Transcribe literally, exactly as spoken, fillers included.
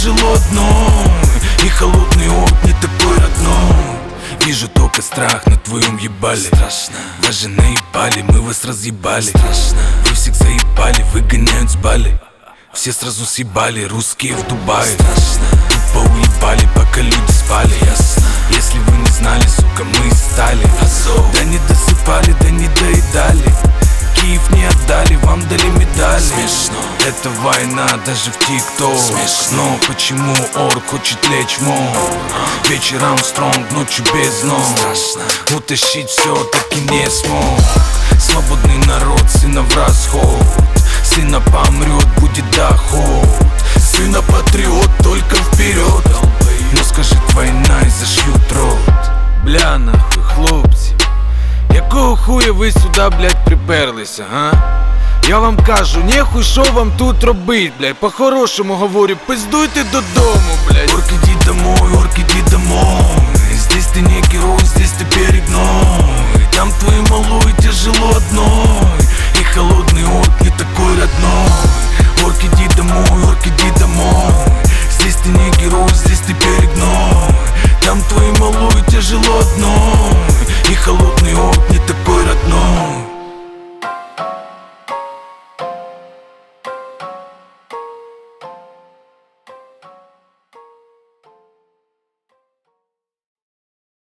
тяжело одной, и холодный орк не такой родной. Вижу только страх на твоем ебале. Страшно. Вас же наебали, мы вас разъебали. Страшно. Вы всех заебали, выгоняют с Бали. Все сразу съебали, русские в Дубае. Страшно. Тупо уебали, пока люди спали. Ясно. Если вы не знали, сука, мы стали Азов. Да не досыпали, да не доедали. Киев не отдали, вам дали медали. Смешно. Это война даже в ТикТок. Смешно. Почему орк хочет лечь в мор? Вечером стронг, ночью без ног. Страшно. Утащить все таки не смог. Свободный народ, сына в расход. Сына помрет, будет доход. Сына патриот, только вперед. Но скажет война и зашьют рот. Бля нахуй, хлопці, якого хуя ви сюди, блядь, приперлися, га? Я вам кажу, нехуй що вам тут робить, блядь. По-хорошому говорю, пиздуйте додому, блядь. Орк, иди домой, орк, иди домой. Здесь ты не герой, здесь ты перегной. Там твоей малой тяжело одной, и холодный орк не такой родной. Орк, иди домой, орк, иди домой.